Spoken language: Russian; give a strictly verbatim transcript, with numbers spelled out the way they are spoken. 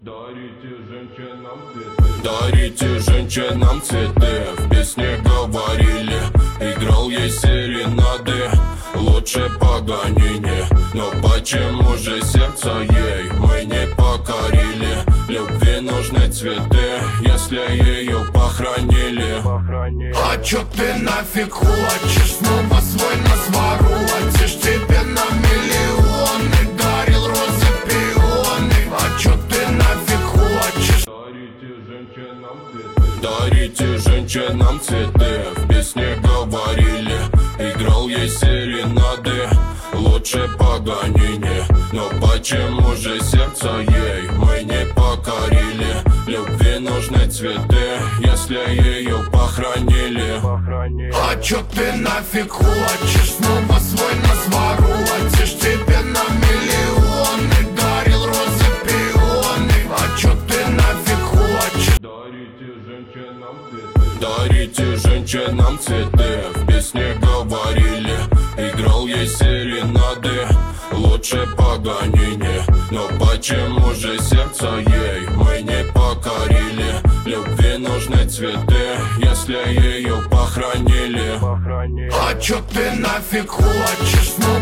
Дарите женщинам цветы, дарите женщинам цветы. В песне говорили, играл ей серенады. Лучше Паганини, но почему же сердце ей мы не покорили? Любви нужны цветы, если ее похоронили. А чё ты нафиг хочешь? Снова свой нас воротишь. Тебе на миллионы дарил розы, пионы. А чё ты нафиг хочешь? Дарите женщинам цветы, дарите женщинам цветы. В песне говорили, играл ей серенады. Лучше Паганини, но почему же сердце ей мы не покорили? Любви нужны цветы, если ее похоронили. А чё ты нафиг хочешь? Снова свой нас воротишь. Тебе на миллионы дарил розы, пионы. А чё ты нафиг хочешь? Дарите женщинам цветы, дарите женщинам цветы. В песне говорили, играл ей серенады. Лучше Паганини, но почему же сердце ей мы не покорили? Любви нужны цветы, если ее похоронили. А чё ты нафиг хочешь? Снова